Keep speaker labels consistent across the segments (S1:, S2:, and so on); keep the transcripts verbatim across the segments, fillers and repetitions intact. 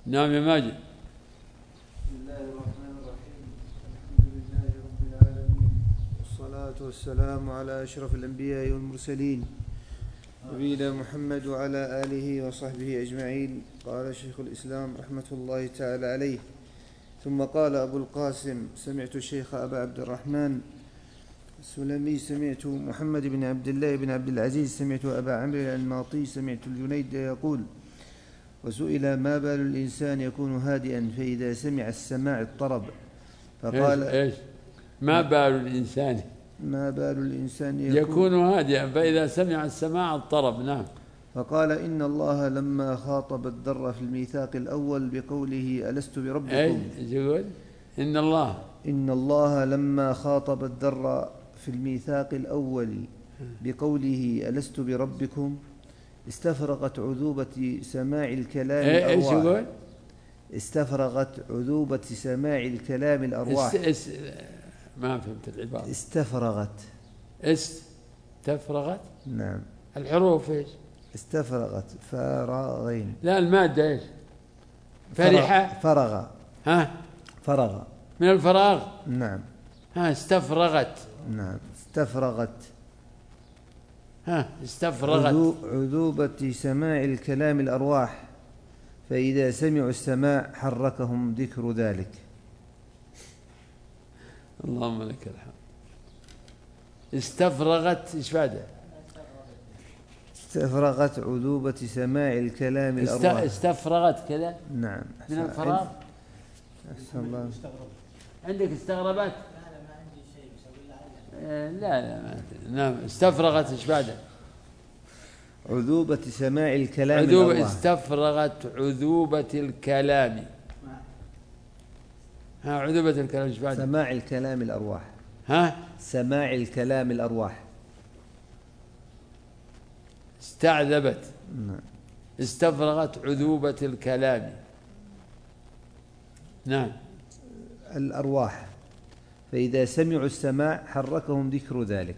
S1: نعم يا ماجد.
S2: بسم الله الرحمن الرحيم. الحمد لله رب العالمين، والصلاة والسلام على أشرف الأنبياء والمرسلين نبينا محمد وعلى آله وصحبه أجمعين. قال شيخ الإسلام رحمة الله تعالى عليه: ثم قال أبو القاسم: سمعت الشيخ أبا عبد الرحمن السلمي، سمعت محمد بن عبد الله بن عبد العزيز، سمعت أبا عمرو الأنماطي، سمعت الجنيد يقول: وسئل ما بال الإنسان يكون هادئا فإذا سمع السماع اضطرب، فقال:
S1: إيش, إيش ما بال الإنسان
S2: ما بال الإنسان
S1: يكون, يكون هادئا فإذا سمع السماع اضطرب. نعم.
S2: فقال: إن الله لما خاطب الذر في الميثاق الأول بقوله ألست بربكم،
S1: إيش يقول؟ إن الله
S2: إن الله لما خاطب الذر في الميثاق الأول بقوله ألست بربكم استفرغت عذوبة سماع الكلام
S1: الأرواح. إيش يقول؟
S2: استفرغت عذوبة سماع الكلام الأرواح.
S1: است... است... ما فهمت العبارة.
S2: استفرغت
S1: استفرغت
S2: نعم.
S1: الحروف إيش؟
S2: استفرغت فراغين.
S1: لا المادة إيش؟ فرحة.
S2: فرغ.
S1: ها
S2: فرغ
S1: من الفراغ.
S2: نعم.
S1: ها استفرغت.
S2: نعم. استفرغت.
S1: ها استفرغت
S2: عذوبة سماع الكلام الأرواح، فإذا سمعوا السماع حركهم ذكر ذلك.
S1: اللهم لك الحمد. استفرغت إيش بعده؟
S2: استفرغت عذوبة سماع الكلام
S1: است...
S2: الأرواح.
S1: استفرغت كذا.
S2: نعم.
S1: من الفراغ.
S2: أحسن الله.
S1: عندك استغربت؟ لا لا ما نعم. استفرغت إيش بعده؟
S2: عذوبة سماع الكلام
S1: عذوبة
S2: الأرواح.
S1: استفرغت عذوبة الكلام. ها عذوبة الكلام إيش بعده؟
S2: سماع الكلام الأرواح.
S1: ها
S2: سماع الكلام الأرواح.
S1: استعذبت.
S2: نعم.
S1: استفرغت عذوبة الكلام. نعم.
S2: الأرواح، فإذا سمعوا السماع حركهم ذكر ذلك.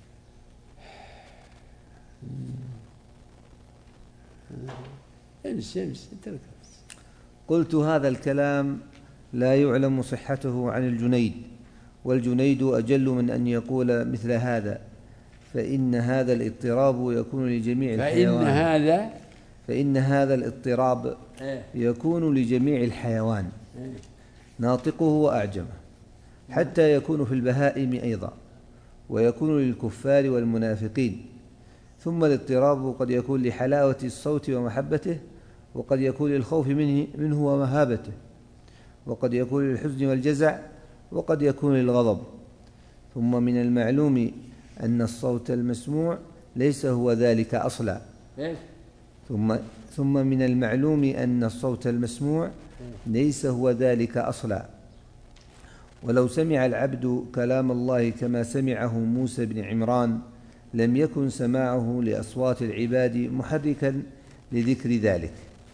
S1: امس امس
S2: قلت: هذا الكلام لا يعلم صحته عن الجنيد، والجنيد أجل من أن يقول مثل هذا، فإن هذا الاضطراب يكون لجميع الحيوان.
S1: فإن هذا
S2: فإن هذا الاضطراب يكون لجميع الحيوان ناطقه وأعجمه، حتى يكون في البهائم أيضا، ويكون للكفار والمنافقين. ثم الاضطراب قد يكون لحلاوة الصوت ومحبته، وقد يكون للخوف منه, منه ومهابته، وقد يكون للحزن والجزع، وقد يكون للغضب. ثم من المعلوم أن الصوت المسموع ليس هو ذلك أصلا. ثم ثم من المعلوم أن الصوت المسموع ليس هو ذلك أصلا. ولو سمع العبد كلام الله كما سمعه موسى بن عمران لم يكن سماعه لأصوات العباد محركا لذكر ذلك،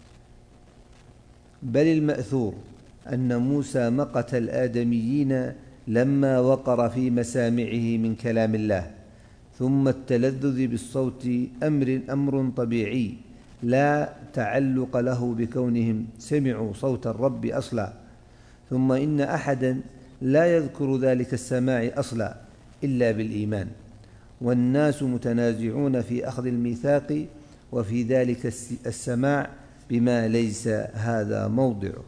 S2: بل المأثور أن موسى مقت الآدميين لما وقر في مسامعه من كلام الله. ثم التلذذ بالصوت أمر أمر طبيعي لا تعلق له بكونهم سمعوا صوت الرب أصلا. ثم إن أحدا لا يذكر ذلك السماع أصلا إلا بالإيمان، والناس متنازعون في أخذ الميثاق وفي ذلك السماع بما ليس هذا موضعه.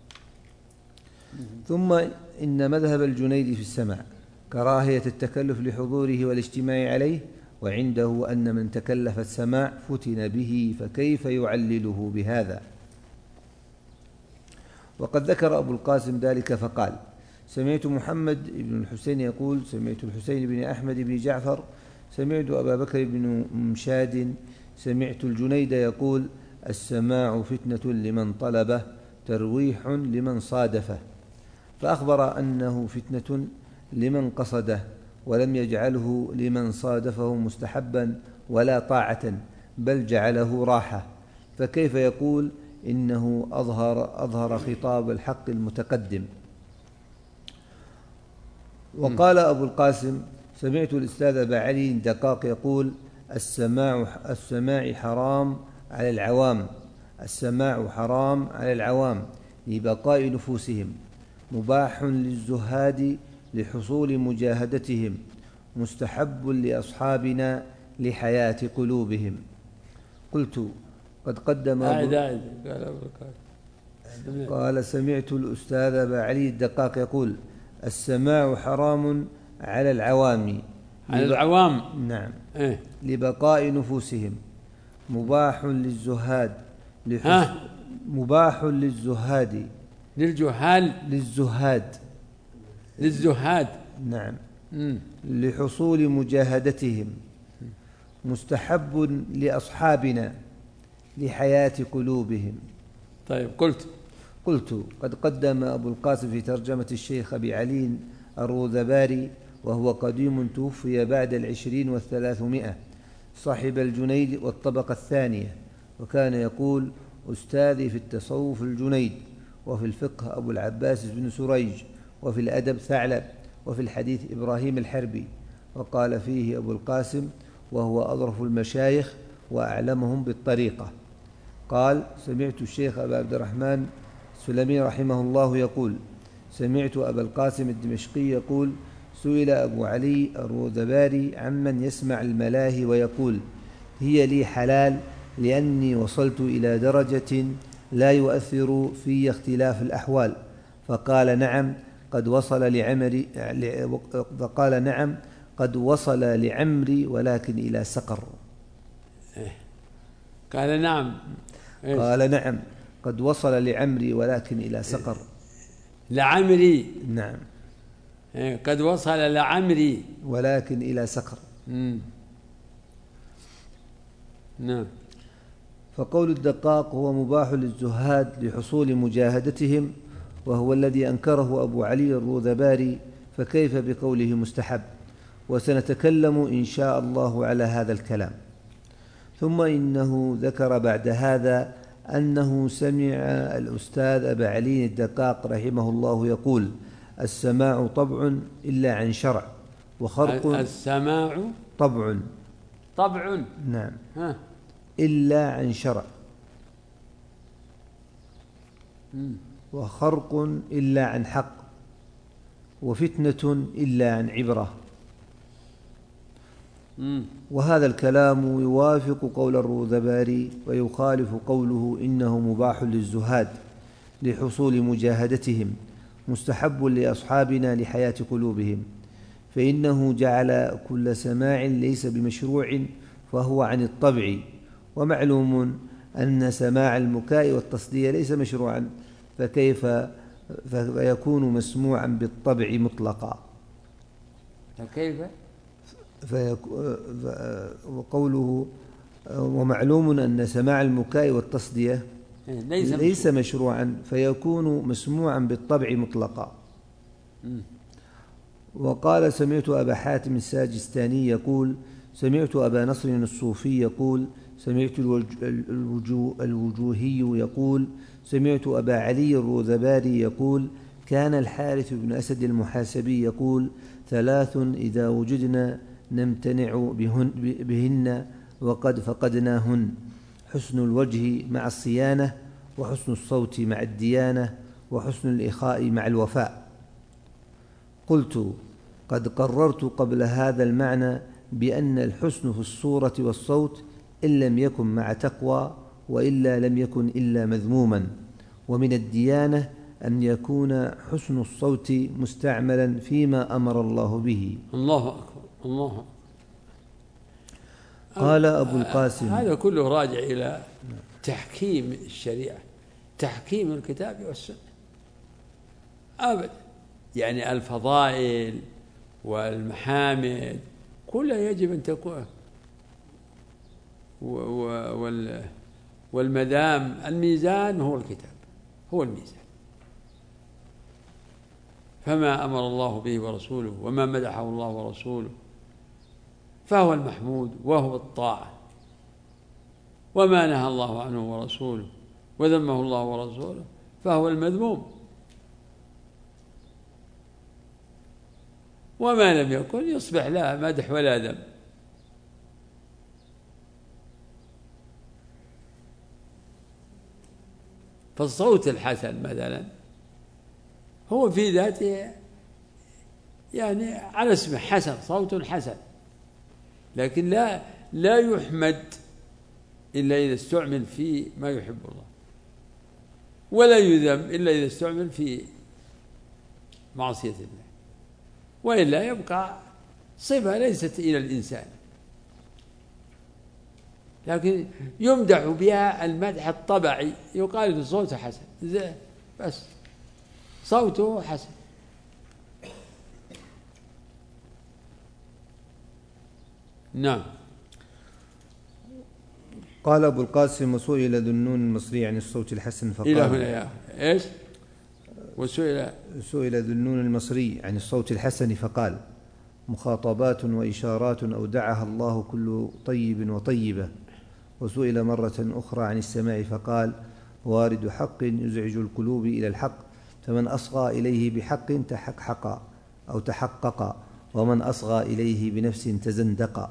S2: ثم إن مذهب الجنيد في السماع كراهية التكلف لحضوره والاجتماع عليه، وعنده أن من تكلف السماع فتن به، فكيف يعلله بهذا؟ وقد ذكر أبو القاسم ذلك فقال: سمعت محمد بن الحسين يقول: سمعت الحسين بن أحمد بن جعفر، سمعت أبا بكر بن مشاد، سمعت الجنيد يقول: السماع فتنة لمن طلبه، ترويح لمن صادفه. فأخبر أنه فتنة لمن قصده، ولم يجعله لمن صادفه مستحبا ولا طاعة، بل جعله راحة. فكيف يقول إنه أظهر, أظهر خطاب الحق المتقدم؟ وقال أبو القاسم: سمعت الأستاذ أبا علي دقاق يقول: السماع, السماع حرام على العوام، السماع حرام على العوام لبقاء نفوسهم، مباح للزهاد لحصول مجاهدتهم، مستحب لأصحابنا لحياة قلوبهم. قلت قد قدم
S1: أبو
S2: قال سمعت الأستاذ أبا علي الدقاق يقول السماع حرام على العوام
S1: على العوام
S2: نعم
S1: إيه؟
S2: لبقاء نفوسهم، مباح للزهاد لحس... مباح للزهاد
S1: للجهال
S2: للزهاد
S1: للزهاد
S2: نعم
S1: مم.
S2: لحصول مجاهدتهم، مستحب لأصحابنا لحياة قلوبهم.
S1: طيب قلت
S2: قلت قد قدم أبو القاسم في ترجمة الشيخ أبي علي الروذباري، وهو قديم توفي بعد العشرين والثلاثمائة، صاحب الجنيد والطبقة الثانية، وكان يقول أستاذي في التصوف الجنيد، وفي الفقه أبو العباس بن سريج، وفي الأدب ثعلب، وفي الحديث إبراهيم الحربي. وقال فيه أبو القاسم وهو أظرف المشايخ وأعلمهم بالطريقة. قال سمعت الشيخ أبا عبد الرحمن السلمي رحمه الله يقول سمعت أبا القاسم الدمشقي يقول سئل أبو علي الروذباري عمن يسمع الملاهي ويقول هي لي حلال لأني وصلت إلى درجة لا يؤثر في اختلاف الأحوال، فقال نعم قد وصل لعمري فقال نعم قد وصل لعمري ولكن إلى سقر.
S1: قال نعم
S2: قال نعم قد وصل لعمري ولكن إلى سقر.
S1: لعمري
S2: نعم
S1: قد وصل لعمري
S2: ولكن إلى سقر.
S1: مم. نعم.
S2: فقول الدقاق هو مباح للزهاد لحصول مجاهدتهم، وهو الذي أنكره أبو علي الروذباري، فكيف بقوله مستحب؟ وسنتكلم إن شاء الله على هذا الكلام. ثم إنه ذكر بعد هذا أنه سمع الأستاذ أبا علي الدقاق رحمه الله يقول السماع طبع إلا عن شرع، وخرق
S1: السماع
S2: طبع
S1: طبع
S2: نعم
S1: ها.
S2: إلا عن شرع،
S1: مم.
S2: وخرق إلا عن حق، وفتنة إلا عن عبرة.
S1: مم.
S2: وهذا الكلام يوافق قول الروذباري ويخالف قوله إنه مباح للزهاد لحصول مجاهدتهم، مستحب لأصحابنا لحياة قلوبهم، فإنه جعل كل سماع ليس بمشروع فهو عن الطبع، ومعلوم أن سماع المكاء والتصدية ليس مشروعا، فكيف فيكون مسموعا بالطبع مطلقا؟
S1: فكيف
S2: وقوله ومعلوم أن سماع المكاء والتصدية
S1: ليس,
S2: ليس مشروعا فيكون مسموعا بالطبع مطلقا. وقال سمعت أبا حاتم الساجستاني يقول سمعت أبا نصر الصوفي يقول سمعت الوجو الوجوهي يقول سمعت أبا علي الروذباري يقول كان الحارث بن أسد المحاسبي يقول ثلاث إذا وجدنا نمتنع بهن, بهن وقد فقدناهن: حسن الوجه مع الصيانة، وحسن الصوت مع الديانة، وحسن الإخاء مع الوفاء. قلت قد قررت قبل هذا المعنى بأن الحسن في الصورة والصوت إن لم يكن مع تقوى وإلا لم يكن إلا مذموما، ومن الديانة أن يكون حسن الصوت مستعملا فيما أمر الله به.
S1: الله أكبر الله أكبر.
S2: قال أبو القاسم
S1: هذا كله راجع إلى تحكيم الشريعة، تحكيم الكتاب والسنة أبدا. يعني الفضائل والمحامد كلها يجب أن تكون، والمدام الميزان هو الكتاب، هو الميزان، فما أمر الله به ورسوله وما مدحه الله ورسوله فهو المحمود وهو الطاعة، وما نهى الله عنه ورسوله وذمه الله ورسوله فهو المذموم، وما لم يكن يصبح لا مدح ولا ذم. فالصوت الحسن مثلا هو في ذاته يعني على اسمه حسن، صوت حسن، لكن لا لا يحمد إلا إذا استعمل في ما يحب الله، ولا يذم إلا إذا استعمل في معصية الله، وإلا يبقى صفة ليست إلى الإنسان، لكن يمدح بها المدح الطبعي، يقال إن صوته حسن بس، صوته حسن. نعم.
S2: قال أبو القاسم: وسئل ذو النون المصري عن الصوت الحسن فقال
S1: إلى هنا يا إيش؟ وسئل
S2: سئل ذو النون المصري عن الصوت الحسن فقال: مخاطبات وإشارات أودعها الله كل طيب وطيبة. وسئل مرة أخرى عن السماع فقال: وارد حق يزعج القلوب إلى الحق، فمن أصغى إليه بحق تحقق أو تحقق، ومن أصغى إليه بنفس تزندق.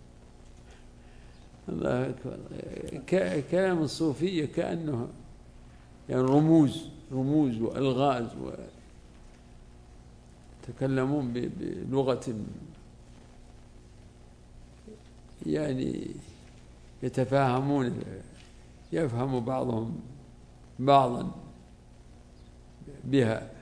S1: الله أكبر. كلام الصوفية كأنه يعني رموز رموز وألغاز، ويتكلمون بلغة يعني يتفاهمون، يفهم بعضهم بعضا بها،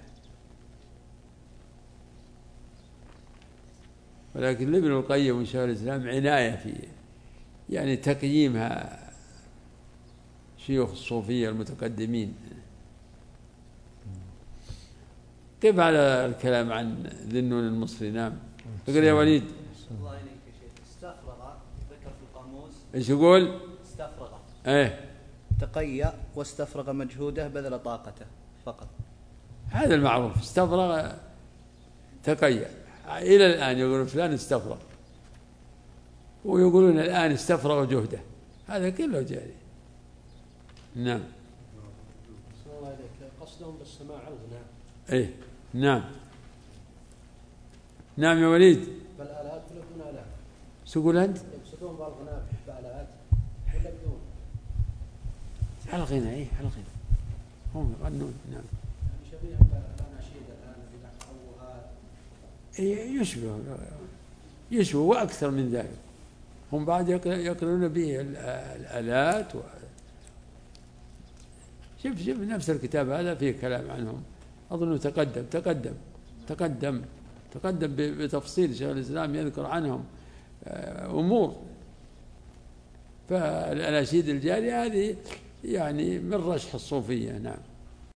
S1: ولكن ابن القيم وشيخ الإسلام عناية في يعني تقييمها شيوخ الصوفية المتقدمين. كيف على الكلام عن ذي النون المصري؟ نعم. اقرأ يا وليد.
S3: الله إليك يا شيخ. استفرغ ذكر في القاموس.
S1: ايش يقول؟
S3: استفرغ.
S1: ايه.
S3: تقيأ واستفرغ مجهوده بذل طاقته فقط.
S1: هذا المعروف. استفرغ تقيأ. إلى الآن يقولون فلان استفرغ، ويقولون الآن استفرغ جهده، هذا كله جاري. نعم.
S4: الله عليك. قصدهم بالسماع الغناء.
S1: ايه نعم. نعم يا وليد.
S4: بالآلات ولا بدون آلات؟
S1: شو تقول أنت؟
S4: يقصدون بالغناء بآلات ولا بدون؟
S1: على الغناء، ايه على الغناء هم يغنون. نعم.
S4: يعني شبيه بالأناشيد الآن اللي نحوها.
S1: إيه يشبه يشبه وأكثر من ذلك. هم بعد يقرؤون به الآلات و... شوف شوف نفس الكتاب هذا فيه كلام عنهم، أظنه تقدم تقدم تقدم تقدم بتفصيل شيخ الإسلام يذكر عنهم أمور. فالأناشيد الجارية هذه يعني من رشح الصوفية. نعم.